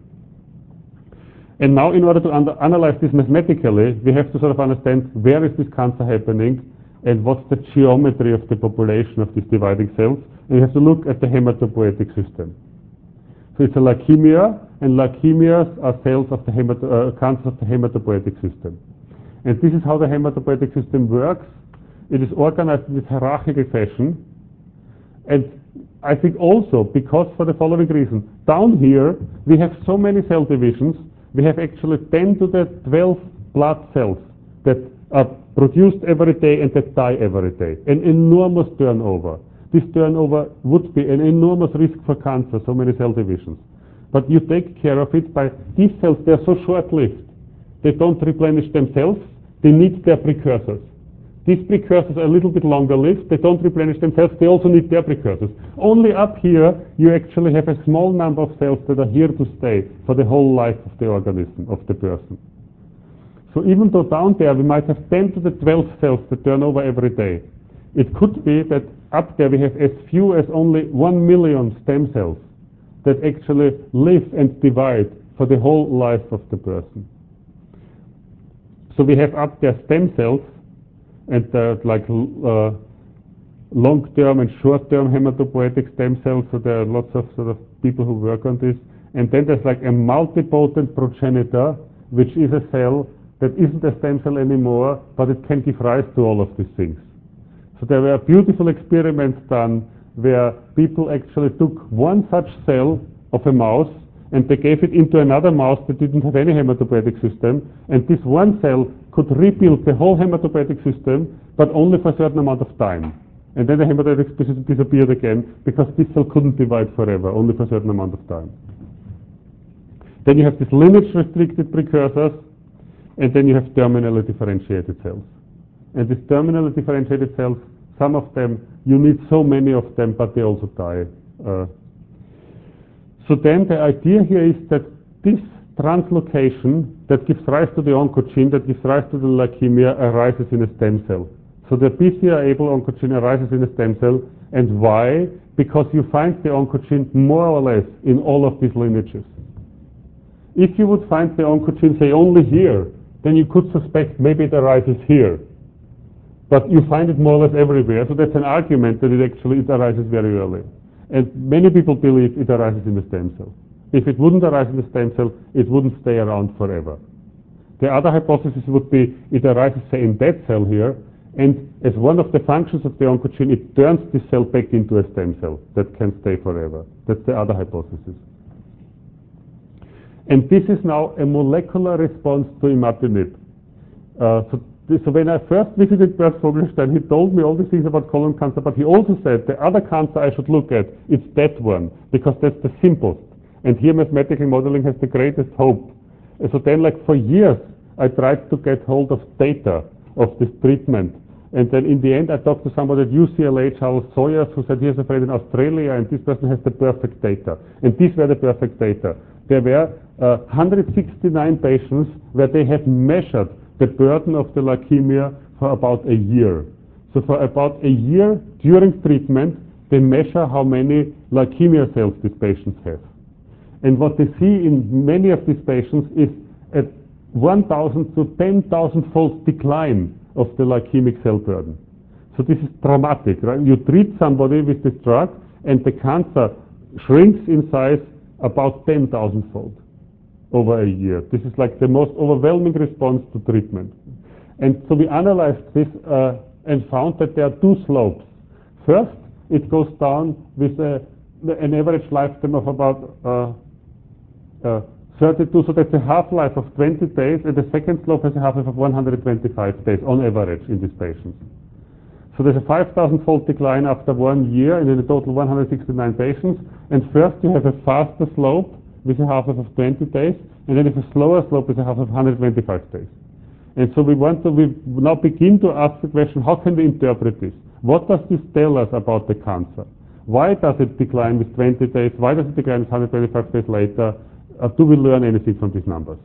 And now in order to analyze this mathematically, we have to sort of understand where is this cancer happening and what's the geometry of the population of these dividing cells. And you have to look at the hematopoietic system. So it's a leukemia, and leukemias are cells of the cancer of the hematopoietic system. And this is how the hematopoietic system works. It is organized in this hierarchical fashion. And I think also because for the following reason, down here we have so many cell divisions, we have actually 10 to the 12 blood cells that are produced every day and that die every day. An enormous turnover. This turnover would be an enormous risk for cancer, so many cell divisions. But you take care of it by these cells, they're so short-lived. They don't replenish themselves, they need their precursors. These precursors are a little bit longer lived, they don't replenish themselves, they also need their precursors. Only up here, you actually have a small number of cells that are here to stay for the whole life of the organism, of the person. So even though down there we might have 10 to the 12 cells that turn over every day, it could be that up there we have as few as only 1 million stem cells that actually live and divide for the whole life of the person. So we have up there stem cells, and like long-term and short-term hematopoietic stem cells, so there are lots of sort of people who work on this. And then there's like a multipotent progenitor, which is a cell that isn't a stem cell anymore, but it can give rise to all of these things. So there were beautiful experiments done where people actually took one such cell of a mouse and they gave it into another mouse that didn't have any hematopoietic system, and this one cell could rebuild the whole hematopoietic system, but only for a certain amount of time. And then the hematopoietic system disappeared again because this cell couldn't divide forever, only for a certain amount of time. Then you have these lineage-restricted precursors, and then you have terminally differentiated cells. And these terminally differentiated cells, some of them, you need so many of them, but they also die. So then the idea here is that this translocation that gives rise to the oncogene, that gives rise to the leukemia, arises in a stem cell. So the BCR-ABL oncogene arises in a stem cell. And why? Because you find the oncogene more or less in all of these lineages. If you would find the oncogene, say, only here, then you could suspect maybe it arises here. But you find it more or less everywhere, so that's an argument that it arises very early. And many people believe it arises in the stem cell. If it wouldn't arise in the stem cell, it wouldn't stay around forever. The other hypothesis would be it arises, say, in that cell here, and as one of the functions of the oncogene, it turns this cell back into a stem cell that can stay forever. That's the other hypothesis. And this is now a molecular response to imatinib. So So when I first visited Bert Vogelstein, he told me all these things about colon cancer, but he also said the other cancer I should look at, it's that one, because that's the simplest. And here mathematical modeling has the greatest hope. And so then, like for years, I tried to get hold of data of this treatment. And then in the end, I talked to somebody at UCLA, Charles Sawyers, who said he has a friend in Australia, and this person has the perfect data. And these were the perfect data. There were 169 patients where they have measured the burden of the leukemia for about a year. So for about a year during treatment, they measure how many leukemia cells these patients have. And what they see in many of these patients is a 1,000 to 10,000-fold decline of the leukemic cell burden. So this is dramatic, right? You treat somebody with this drug, and the cancer shrinks in size about 10,000-fold over a year. This is like the most overwhelming response to treatment. And so we analyzed this and found that there are two slopes. First, it goes down with an average lifetime of about 32, so that's a half-life of 20 days, and the second slope has a half-life of 125 days on average in these patients. So there's a 5,000-fold decline after 1 year, and in a total 169 patients. And first you have a faster slope with a half-life of 20 days, and then you have a slower slope with a half-life of 125 days. And so we now begin to ask the question, how can we interpret this? What does this tell us about the cancer? Why does it decline with 20 days? Why does it decline with 125 days later? Do we learn anything from these numbers?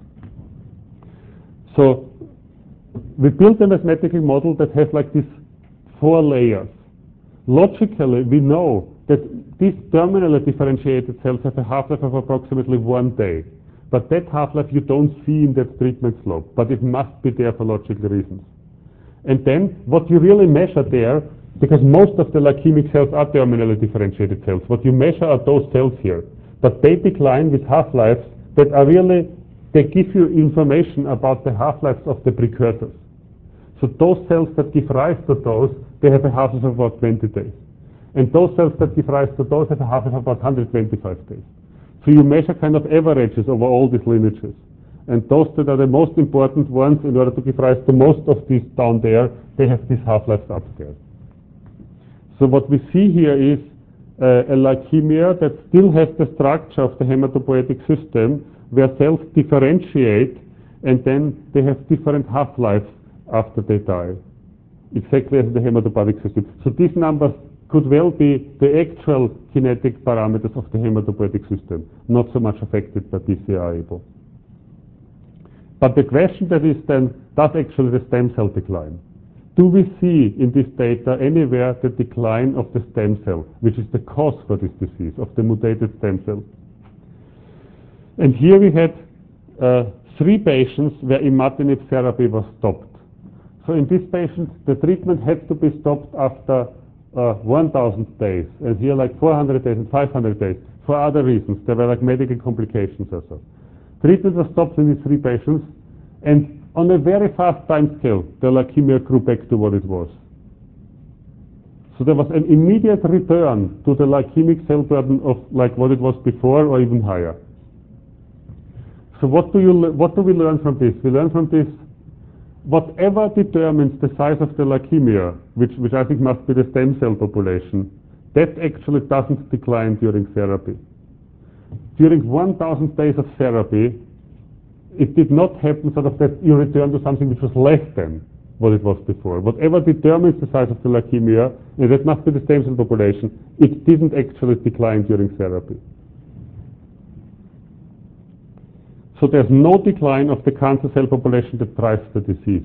So we built a mathematical model that has like these 4 layers. Logically, we know that these terminally differentiated cells have a half-life of approximately 1 day. But that half-life you don't see in that treatment slope, but it must be there for logical reasons. And then what you really measure there, because most of the leukemic cells are terminally differentiated cells, what you measure are those cells here. But they decline with half-lives that are really, they give you information about the half-lives of the precursors. So those cells that give rise to those, they have a half-life of about 20 days. And those cells that give rise to those have a half-life of about 125 days. So you measure kind of averages over all these lineages. And those that are the most important ones in order to give rise to most of these down there, they have these half-lives up there. So what we see here is a leukemia that still has the structure of the hematopoietic system where cells differentiate and then they have different half-lives after they die, exactly as the hematopoietic system. So these numbers could well be the actual kinetic parameters of the hematopoietic system, not so much affected by BCR-ABL. But the question that is then, does actually the stem cell decline? Do we see in this data anywhere the decline of the stem cell, which is the cause for this disease, of the mutated stem cell? And here we had 3 patients where imatinib therapy was stopped. So in these patients, the treatment had to be stopped after 1,000 days, and here like 400 days and 500 days, for other reasons. There were like medical complications or so. Treatment was stopped in these 3 patients, and on a very fast time scale, the leukemia grew back to what it was. So there was an immediate return to the leukemic cell burden of like what it was before or even higher. So what do we learn from this? We learn from this, whatever determines the size of the leukemia, which I think must be the stem cell population, that actually doesn't decline during therapy. During 1,000 days of therapy, it did not happen sort of that you return to something which was less than what it was before. Whatever determines the size of the leukemia, and that must be the stem cell population, it didn't actually decline during therapy. So there's no decline of the cancer cell population that drives the disease.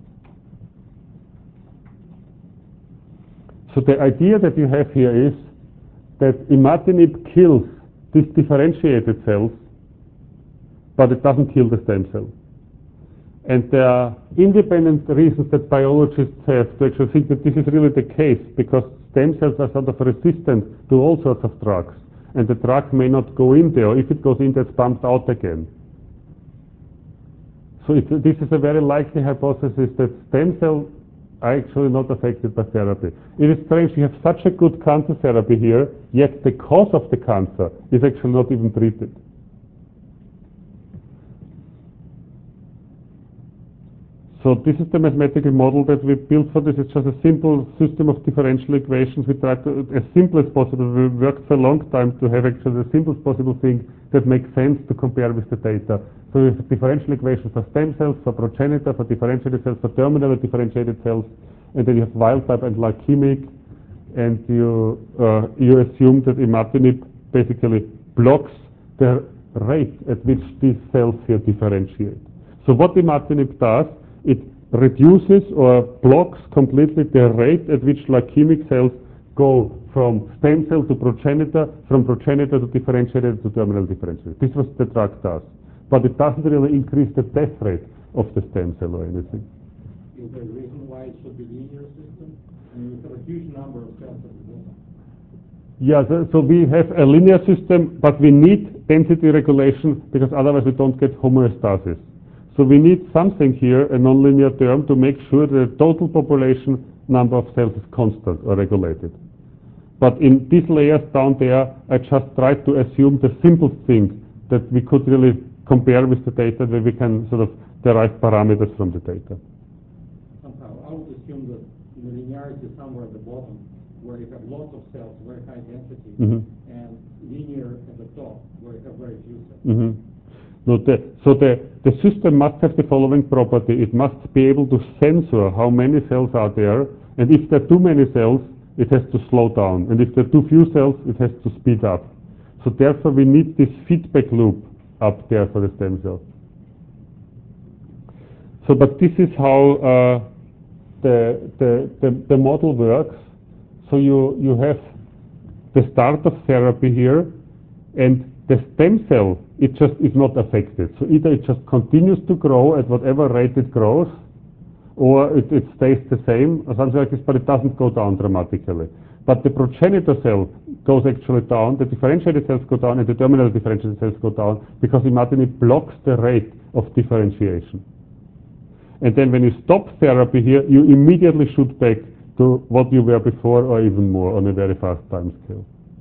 So the idea that you have here is that imatinib kills these differentiated cells, but it doesn't kill the stem cell. And there are independent reasons that biologists have to actually think that this is really the case, because stem cells are sort of resistant to all sorts of drugs, and the drug may not go in there, or if it goes in there, it's pumped out again. So this is a very likely hypothesis that stem cells are actually not affected by therapy. It is strange, you have such a good cancer therapy here, yet the cause of the cancer is actually not even treated. So this is the mathematical model that we built for this. It's just a simple system of differential equations. We tried to, as simple as possible. We worked for a long time to have actually the simplest possible thing that makes sense to compare with the data. So we have differential equations for stem cells, for progenitor, for differentiated cells, for terminal differentiated cells, and then you have wild type and leukemic, and you assume that imatinib basically blocks the rate at which these cells here differentiate. So what imatinib does, it reduces or blocks completely the rate at which leukemic cells go from stem cell to progenitor, from progenitor to differentiated to terminal differentiated. This is what the drug does. But it doesn't really increase the death rate of the stem cell or anything. Is there a reason why it should be linear system? I mean, we have a huge number of cells at the moment. Yeah, so we have a linear system, but we need density regulation because otherwise we don't get homeostasis. So we need something here, a nonlinear term, to make sure the total population number of cells is constant or regulated. But in these layers down there, I just tried to assume the simplest thing that we could really compare with the data, where we can sort of derive parameters from the data. Somehow, I would assume that the linearity is somewhere at the bottom, where you have lots of cells, very high density, and linear at the top, where you have very few cells. No, so the system must have the following property. It must be able to censor how many cells are there, and if there are too many cells, it has to slow down, and if there are too few cells, it has to speed up. So therefore we need this feedback loop up there for the stem cell. So, but this is how the model works. So you have the start of therapy here, and the stem cell, it just is not affected. So either it just continues to grow at whatever rate it grows, or it stays the same, or something like this, but it doesn't go down dramatically. But the progenitor cell goes actually down, the differentiated cells go down, and the terminal differentiated cells go down, because imatinib blocks the rate of differentiation. And then when you stop therapy here, you immediately shoot back to what you were before, or even more, on a very fast time scale.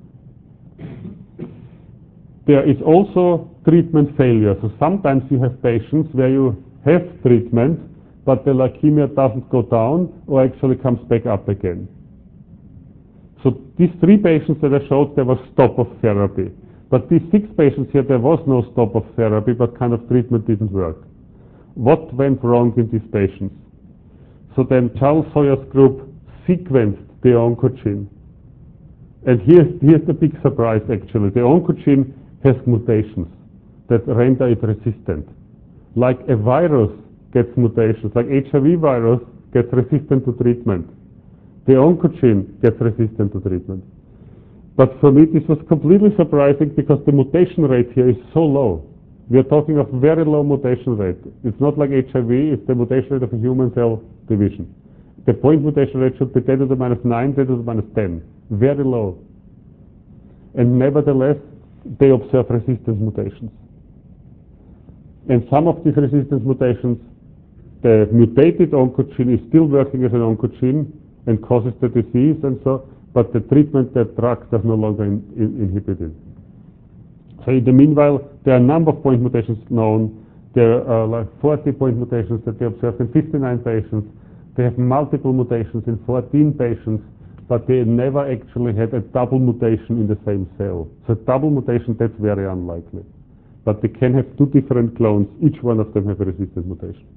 There is also treatment failure. So sometimes you have patients where you have treatment, but the leukemia doesn't go down or actually comes back up again. So these 3 patients that I showed, there was stop of therapy. But these 6 patients here, there was no stop of therapy, but kind of treatment didn't work. What went wrong in these patients? So then Charles Sawyer's group sequenced the oncogene. And here's the big surprise, actually. The oncogene has mutations that render it resistant. Like a virus gets mutations, like HIV virus gets resistant to treatment. The oncogene gets resistant to treatment. But for me, this was completely surprising because the mutation rate here is so low. We are talking of very low mutation rate. It's not like HIV, it's the mutation rate of a human cell division. The point mutation rate should be 10 to the minus 9, 10 to the minus 10. Very low. And nevertheless, they observe resistance mutations. And some of these resistance mutations, the mutated oncogene is still working as an oncogene and causes the disease and so, but the treatment, the drug does no longer inhibit it. So in the meanwhile, there are a number of point mutations known. There are like 40 point mutations that they observed in 59 patients. They have multiple mutations in 14 patients, but they never actually had a double mutation in the same cell. So double mutation, that's very unlikely. But they can have 2 different clones. Each one of them have a resistance mutation.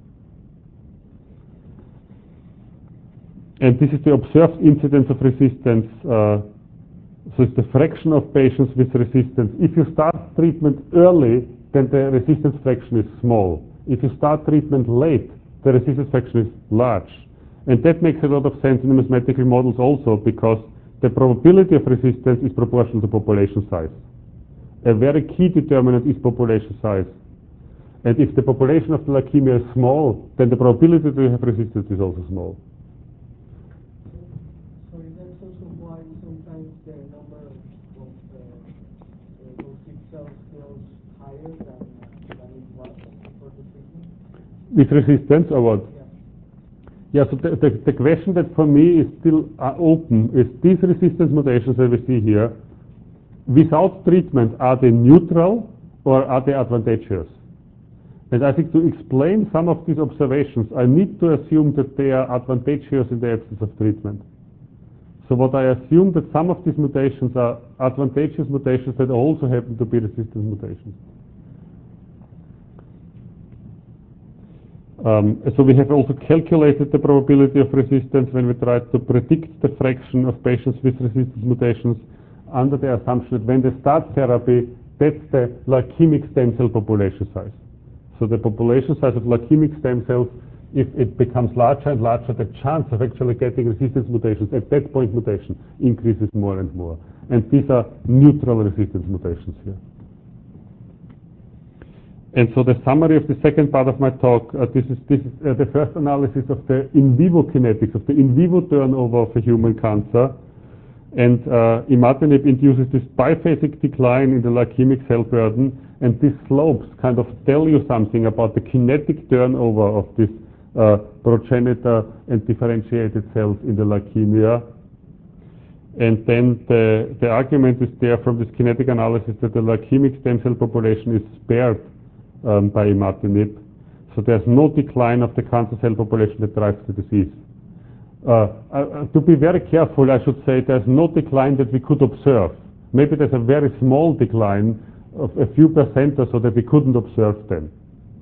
And this is the observed incidence of resistance. So it's the fraction of patients with resistance. If you start treatment early, then the resistance fraction is small. If you start treatment late, the resistance fraction is large. And that makes a lot of sense in the mathematical models also, because the probability of resistance is proportional to population size. A very key determinant is population size. And if the population of the leukemia is small, then the probability to have resistance is also small. So is that also why sometimes the number of those 6 cells feels higher than it was for the treatment? With resistance or what? Yeah. Yeah, so the question that for me is still open is these resistance mutations that we see here, without treatment, are they neutral or are they advantageous? And I think to explain some of these observations, I need to assume that they are advantageous in the absence of treatment. So what I assume that some of these mutations are advantageous mutations that also happen to be resistance mutations. So we have also calculated the probability of resistance when we tried to predict the fraction of patients with resistance mutations under the assumption that when they start therapy, that's the leukemic stem cell population size. So the population size of leukemic stem cells, if it becomes larger and larger, the chance of actually getting resistance mutations at that point mutation increases more and more. And these are neutral resistance mutations here. And so the summary of the second part of my talk, this is the first analysis of the in vivo kinetics, of the in vivo turnover of a human cancer. And imatinib induces this biphasic decline in the leukemic cell burden, and these slopes kind of tell you something about the kinetic turnover of this progenitor and differentiated cells in the leukemia. And then the argument is there from this kinetic analysis that the leukemic stem cell population is spared by imatinib. So there's no decline of the cancer cell population that drives the disease. To be very careful, I should say there's no decline that we could observe. Maybe there's a very small decline of a few percent or so that we couldn't observe them.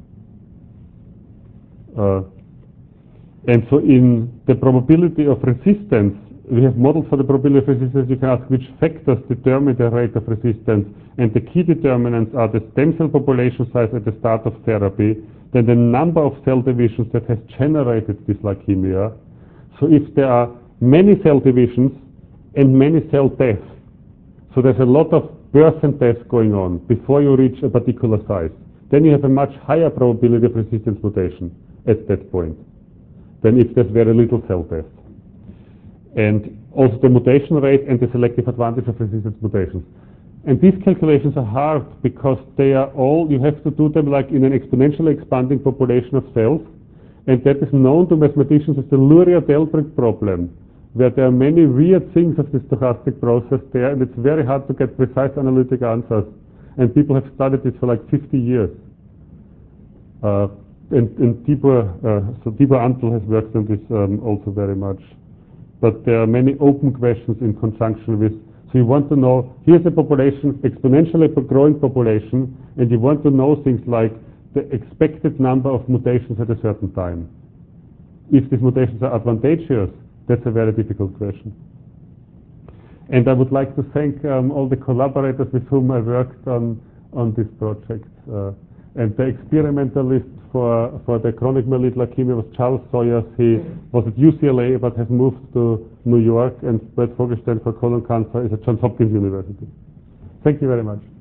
And so in the probability of resistance, we have models for the probability of resistance. You can ask which factors determine the rate of resistance. And the key determinants are the stem cell population size at the start of therapy, then the number of cell divisions that has generated this leukemia. So if there are many cell divisions and many cell deaths, so there's a lot of births and deaths going on before you reach a particular size, then you have a much higher probability of resistance mutation at that point than if there's very little cell death. And also the mutation rate and the selective advantage of resistance mutations. And these calculations are hard because they are all, you have to do them like in an exponentially expanding population of cells, and that is known to mathematicians as the Luria-Delbrück problem, where there are many weird things of the stochastic process there, and it's very hard to get precise analytic answers. And people have studied this for like 50 years. And Tibor Antl has worked on this also very much. But there are many open questions in conjunction with, so you want to know, here's a population, exponentially growing population, and you want to know things like the expected number of mutations at a certain time. If these mutations are advantageous, that's a very difficult question. And I would like to thank all the collaborators with whom I worked on this project. And the experimentalist for the chronic myeloid leukemia was Charles Sawyers. He was at UCLA but has moved to New York, and Bert Vogelstein for colon cancer is at Johns Hopkins University. Thank you very much.